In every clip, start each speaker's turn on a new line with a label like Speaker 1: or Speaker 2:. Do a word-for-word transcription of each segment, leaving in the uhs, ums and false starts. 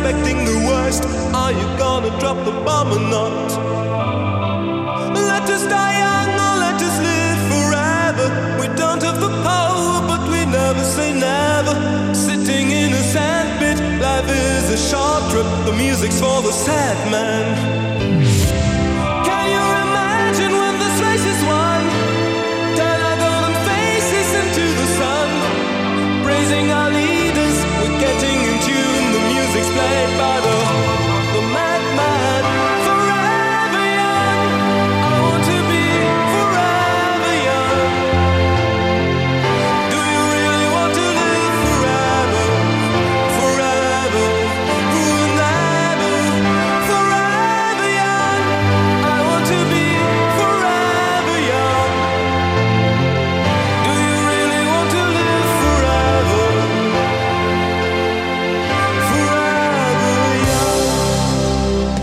Speaker 1: expecting the worst. Are you gonna drop the bomb or not? Let us die young or let us live forever. We don't have the power, but we never say never. Sitting in a sandpit, life is a short trip. The music's for the sad man. Can you imagine when this race is won? Turn our golden faces into the sun. Praising our leaders, we're getting in tune. The music's played by the, the madman. Forever young, I want to be forever young. Do you really want to live forever? Forever, forever, forever young. I want to be forever young. Do you really want to live forever? Forever young.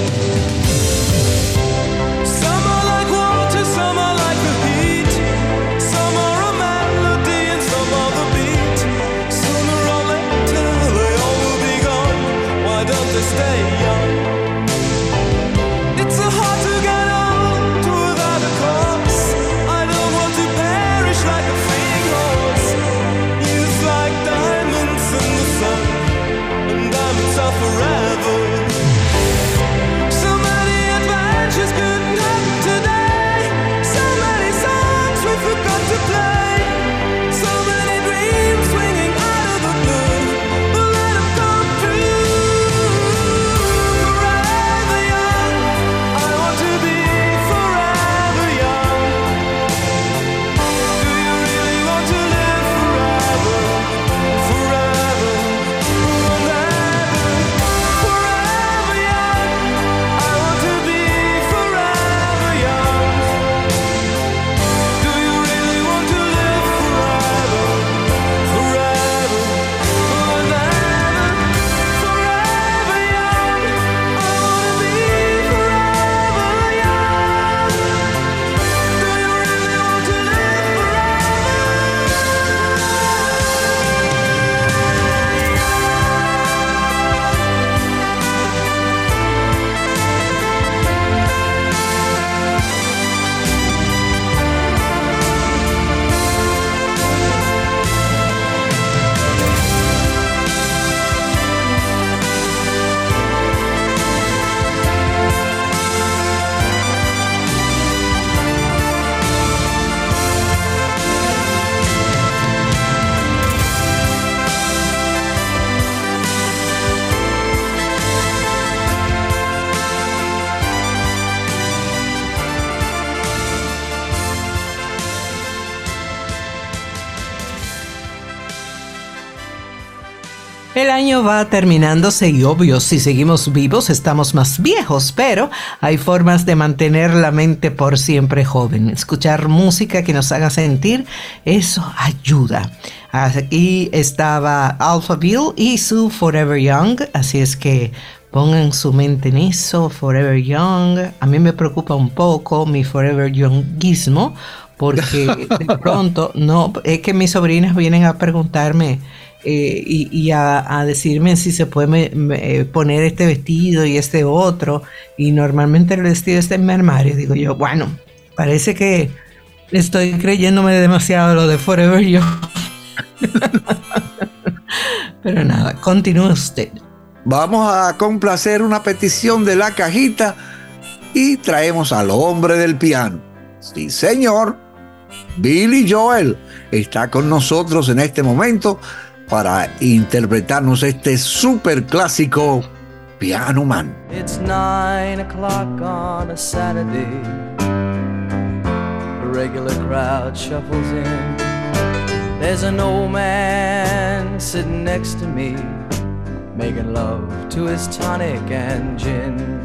Speaker 1: Some are like water, some are like the heat. Some are a melody and some are the beat. Sooner or later they all will be gone. Why don't they stay young? It's so hard to get old without a cause. I don't want to perish like a fleeing horse. Youth like diamonds in the sun, and diamonds are forever. So many adventures couldn't happen today. So many songs we forgot to play. So many dreams swinging out of the blue. But let them come true. Forever young, I want to be forever young. Do you really want to live forever? Forever, forever, forever young. I want to be forever young. Do you really want to live forever? Forever, forever, forever young. I want to be forever young. Do you really want to live
Speaker 2: El año va terminándose y obvio, si seguimos vivos estamos más viejos, pero hay formas de mantener la mente por siempre joven. Escuchar música que nos haga sentir, eso ayuda. Aquí estaba Alphaville y su Forever Young, así es que pongan su mente en eso, Forever Young. A mí me preocupa un poco mi Forever Youngismo, porque de pronto, no, es que mis sobrinas vienen a preguntarme eh, y, y a, a decirme si se puede me, me, poner este vestido y este otro, y normalmente el vestido está en mi armario. Digo yo, bueno, parece que estoy creyéndome demasiado lo de Forever Young. Pero nada, continúe usted.
Speaker 3: Vamos a complacer una petición de la cajita y traemos al hombre del piano. Sí, señor. Billy Joel está con nosotros en este momento para interpretarnos este super clásico Piano Man.
Speaker 4: It's nine o'clock on a Saturday. A regular crowd shuffles in. There's an old man sitting next to me, making love to his tonic and gin.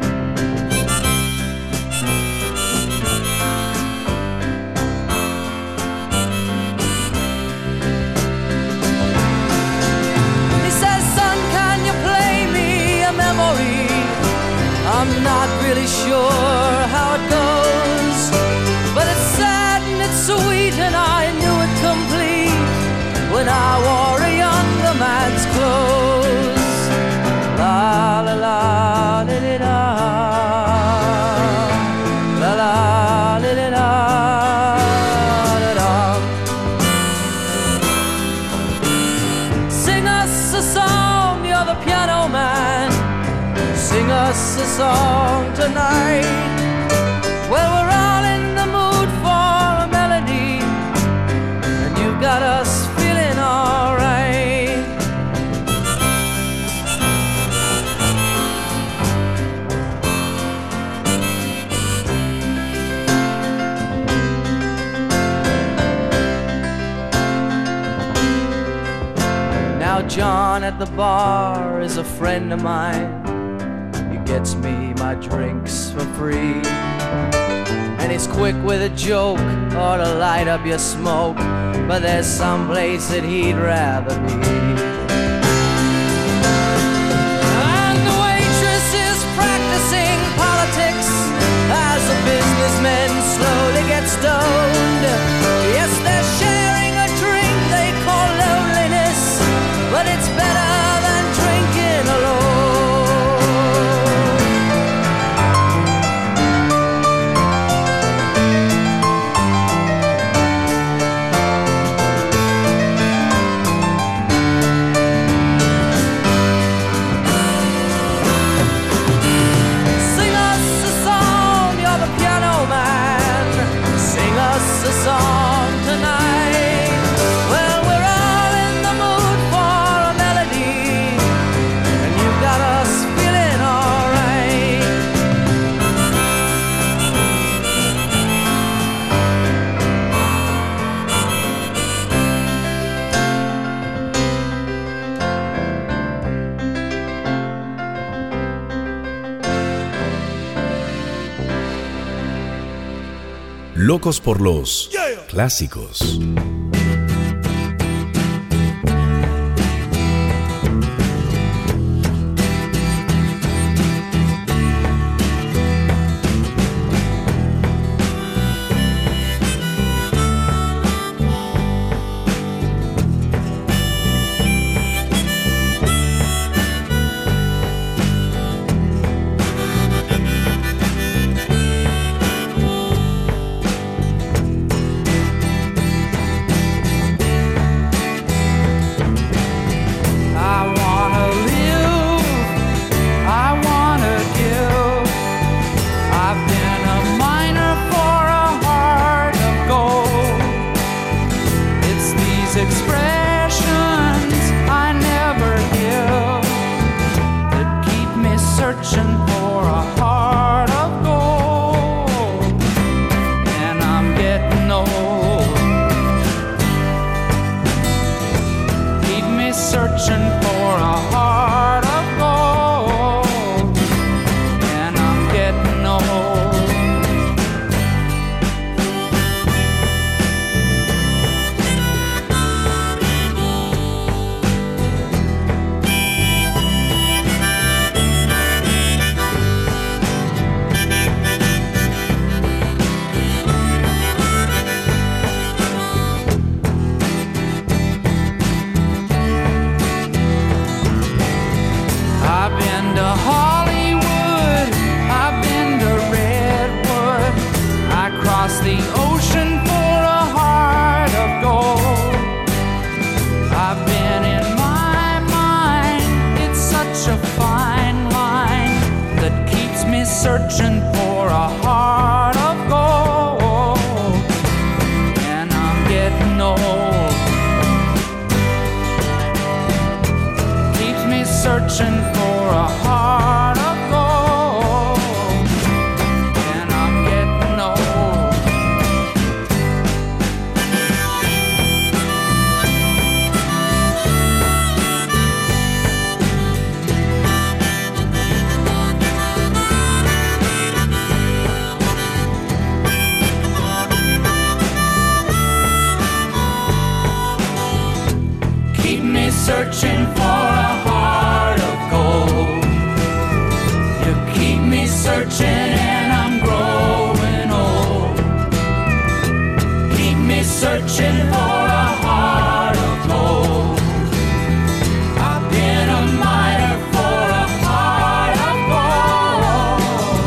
Speaker 4: He says, son, can you play me a memory? I'm not really sure how it goes, but it's sad and it's sweet and I knew it complete when I wore a younger man's clothes. a song tonight. Well, we're all in the mood for a melody, and you've got us feeling all right. Now John at the bar is a friend of mine. He gets me my drinks for free, and he's quick with a joke or to light up your smoke, but there's some place that he'd rather be. And the waitress is practicing politics as the businessmen slowly get stoned. Yes, they're sharing a drink they call loneliness, but it's better than drinking alone. Sing us a song, you're the piano man. Sing us a song tonight. Well, we're all in the mood for a melody, and you've got us feeling all right.
Speaker 5: Locos por los clásicos. I wanna live, I wanna give. I've been a miner for a heart of gold. It's these expressions I never give that keep me searching for a heart of gold. And I'm getting old. Keep me searching for a heart of gold, and I'm getting old. I've been to Hollywood, I've been to Redwood. I crossed the ocean for a heart of gold. I've been in my mind, it's such a fine line that keeps me searching for a heart of gold. And I'm getting old. Keeps me searching for a heart of gold, and I'm getting old. Keep me searching for a heart of gold. You keep me searching and I'm growing old. Keep me searching for a heart of gold. I've been a miner for a heart of gold.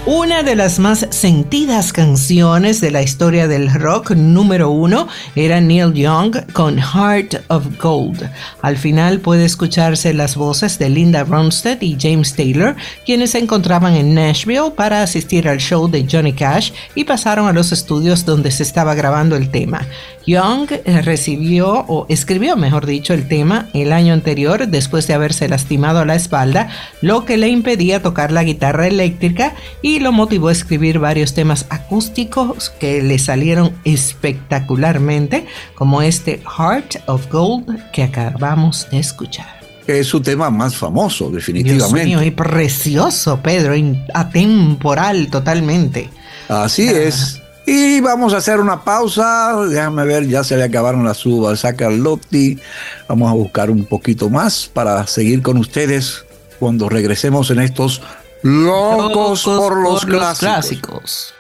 Speaker 2: Una de las más sentidas canciones de la historia del rock, número uno, era Neil Young con Heart of Gold. Al final puede escucharse las voces de Linda Ronstadt y James Taylor, quienes se encontraban en Nashville para asistir al show de Johnny Cash y pasaron a los estudios donde se estaba grabando el tema. Young recibió, o escribió mejor dicho, el tema el año anterior después de haberse lastimado la espalda, lo que le impedía tocar la guitarra eléctrica y lo motivó a escribir varios temas acústicos que le salieron espectacularmente, como este Heart of Gold que acabamos de escuchar.
Speaker 3: Es su tema más famoso, definitivamente.
Speaker 2: Dios mío, y precioso, Pedro, atemporal totalmente.
Speaker 3: Así ah. es. Y vamos a hacer una pausa. Déjame ver, ya se le acabaron las uvas a Carlotti. Vamos a buscar un poquito más para seguir con ustedes cuando regresemos en estos Locos, Locos por, los, por clásicos. los clásicos.